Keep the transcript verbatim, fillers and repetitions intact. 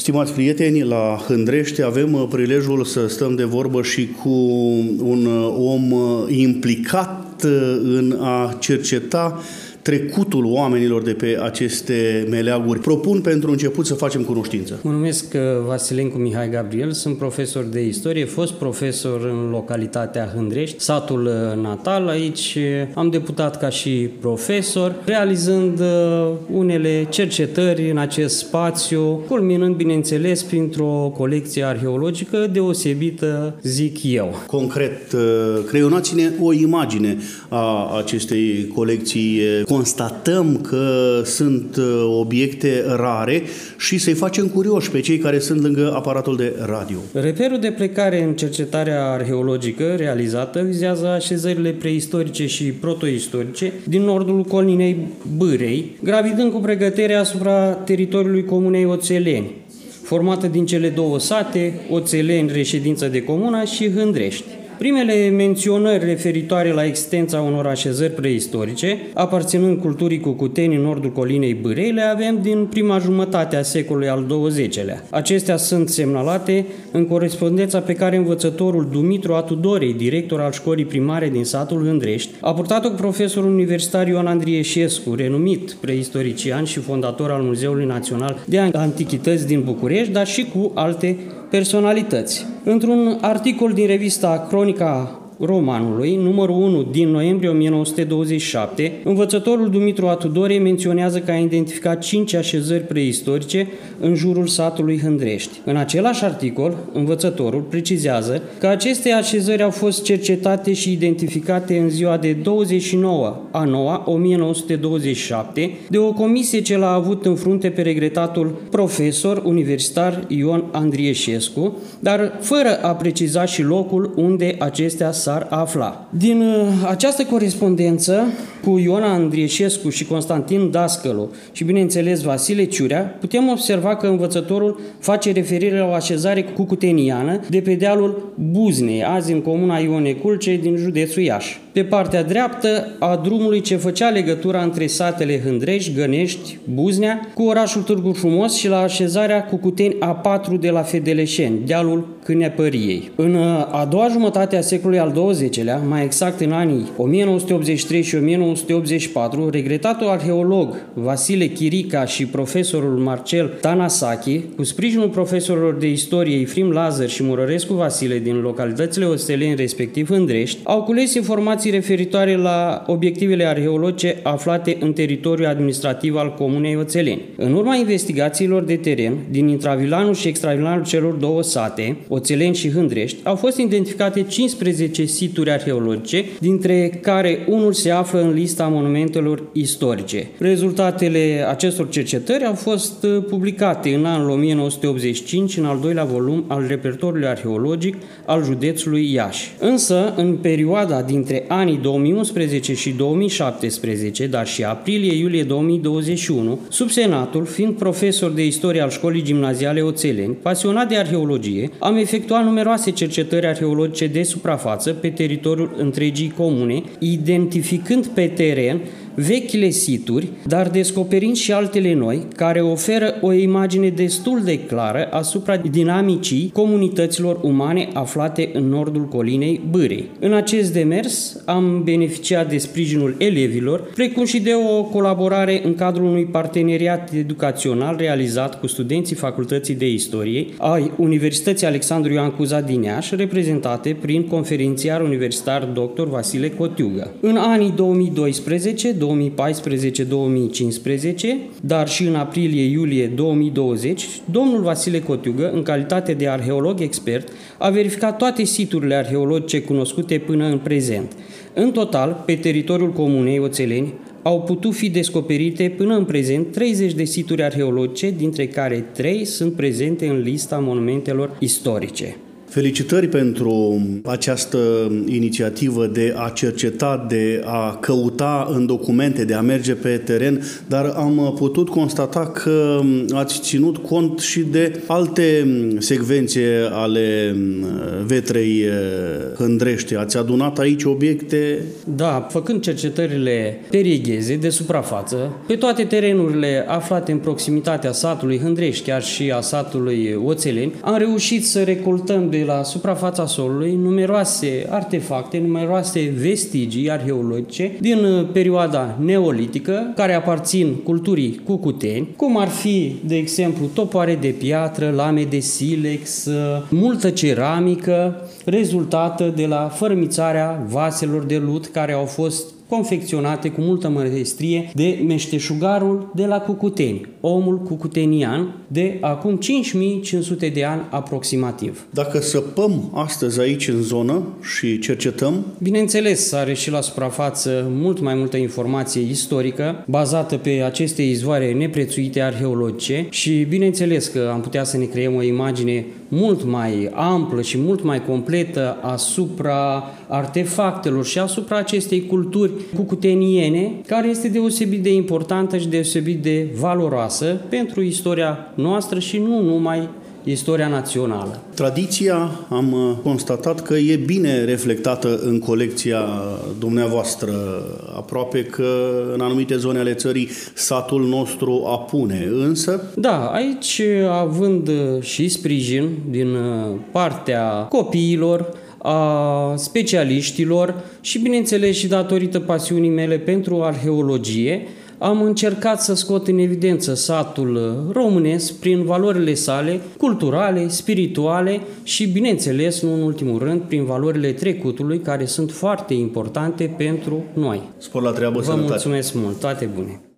Stimați prieteni, la Hândrește avem prilejul să stăm de vorbă și cu un om implicat în a cerceta trecutul oamenilor de pe aceste meleaguri. Propun pentru început să facem cunoștință. Mă numesc Vasilencu Mihai Gabriel, sunt profesor de istorie, fost profesor în localitatea Hândrești, satul natal. Aici am debutat ca și profesor, realizând unele cercetări în acest spațiu, culminând, bineînțeles, printr-o colecție arheologică deosebită, zic eu. Concret, creionați-ne o imagine a acestei colecții. Constatăm că sunt obiecte rare și să-i facem curioși pe cei care sunt lângă aparatul de radio. Reperul de plecare în cercetarea arheologică realizată vizează așezările preistorice și protoistorice din nordul colinei Bârei, gravidând cu pregătere asupra teritoriului comunei Oțeleni, formată din cele două sate, Oțeleni, reședință de comună, și Hândrești. Primele menționări referitoare la existența unor așezări preistorice, aparținând culturii cucuteni în nordul colinei Bârei, le avem din prima jumătate a secolului al douăzecelea. Acestea sunt semnalate în corespondența pe care învățătorul Dumitru Atudorei, director al școlii primare din satul Hândrești, a purtat-o cu profesorul universitar Ioan Andrieșescu, renumit preistorician și fondator al Muzeului Național de Antichități din București, dar și cu alte personalități. Într-un articol din revista Cronica Romanului, numărul unu din noiembrie o mie nouă sute douăzeci și șapte, învățătorul Dumitru Atudore menționează că a identificat cinci așezări preistorice în jurul satului Hândrești. În același articol, învățătorul precizează că aceste așezări au fost cercetate și identificate în ziua de douăzeci și nouă a noua o mie nouă sute douăzeci și șapte de o comisie ce l-a avut în frunte pe regretatul profesor universitar Ioan Andrieșescu, dar fără a preciza și locul unde acestea s-ar afla. Din uh, această corespondență cu Ioan Andrieșescu și Constantin Dascălu și, bineînțeles, Vasile Ciurea, putem observa că învățătorul face referire la o așezare cucuteniană de pe dealul Buznei, azi în comuna Ione Culce din județul Iași, pe partea dreaptă a drumului ce făcea legătura între satele Hândrești, Gănești, Buznea cu orașul Târgu Frumos și la așezarea Cucuteni a patru de la Fedeleșeni, dealul Cânepăriei. În a doua jumătate a secolului al douăzecelea, mai exact în anii o mie nouă sute optzeci și trei și o mie nouă sute optzeci și patru, regretatul arheolog Vasile Chirica și profesorul Marcel Tanasachi, cu sprijinul profesorilor de istorie Efrim Lazar și Murărescu Vasile din localitățile Oțeleni, respectiv Hândrești, au cules informații referitoare la obiectivele arheologice aflate în teritoriul administrativ al comunei Oțeleni. În urma investigațiilor de teren din intravilanul și extravilanul celor două sate, Oțeleni și Hândrești, au fost identificate cincisprezece situri arheologice, dintre care unul se află în lista monumentelor istorice. Rezultatele acestor cercetări au fost publicate în anul o mie nouă sute optzeci și cinci în al doilea volum al repertoriului arheologic al județului Iași. Însă, în perioada dintre anii două mii unsprezece și două mii șaptesprezece, dar și aprilie-iulie două mii douăzeci și unu, subsenatul, fiind profesor de istorie al școlii gimnaziale Oțeleni, pasionat de arheologie, am efectuat numeroase cercetări arheologice de suprafață pe teritoriul întregii comune, identificând pe teren vechile situri, dar descoperind și altele noi, care oferă o imagine destul de clară asupra dinamicii comunităților umane aflate în nordul colinei Bârei. În acest demers am beneficiat de sprijinul elevilor, precum și de o colaborare în cadrul unui parteneriat educațional realizat cu studenții Facultății de Istorie ai Universității Alexandru Ioan Cuza din Iași, reprezentate prin conferențiar universitar doctor Vasile Cotiugă. În anii două mii doisprezece două mii paisprezece două mii cincisprezece, dar și în aprilie-iulie două mii douăzeci, domnul Vasile Cotiugă, în calitate de arheolog expert, a verificat toate siturile arheologice cunoscute până în prezent. În total, pe teritoriul comunei Oțeleni, au putut fi descoperite până în prezent treizeci de situri arheologice, dintre care trei sunt prezente în lista monumentelor istorice. Felicitări pentru această inițiativă de a cerceta, de a căuta în documente, de a merge pe teren, dar am putut constata că ați ținut cont și de alte secvențe ale Vetrei Hândrește. Ați adunat aici obiecte? Da, făcând cercetările periegheze de suprafață, pe toate terenurile aflate în proximitatea satului Hândrești, chiar și a satului Oțeleni, am reușit să recoltăm de la suprafața solului numeroase artefacte, numeroase vestigii arheologice din perioada neolitică, care aparțin culturii cucuteni, cum ar fi, de exemplu, topoare de piatră, lame de silex, multă ceramică, rezultată de la fărâmițarea vaselor de lut care au fost confecționate cu multă măestrie de meșteșugarul de la Cucuteni, omul cucutenian de acum cinci mii cinci sute de ani aproximativ. Dacă săpăm astăzi aici în zonă și cercetăm? Bineînțeles, are și la suprafață mult mai multă informație istorică bazată pe aceste izvoare neprețuite arheologice și bineînțeles că am putea să ne creăm o imagine mult mai amplă și mult mai completă asupra artefactelor și asupra acestei culturi cucuteniene, care este deosebit de importantă și deosebit de valoroasă pentru istoria noastră și nu numai istoria națională. Tradiția, am constatat că e bine reflectată în colecția dumneavoastră, aproape că în anumite zone ale țării satul nostru apune, însă... Da, aici având și sprijin din partea copiilor, a specialiștilor și, bineînțeles, și datorită pasiunii mele pentru arheologie, am încercat să scot în evidență satul românesc prin valorile sale culturale, spirituale și, bineînțeles, nu în ultimul rând, prin valorile trecutului, care sunt foarte importante pentru noi. Spor la treabă, Vă sănătate! mulțumesc mult, toate bune!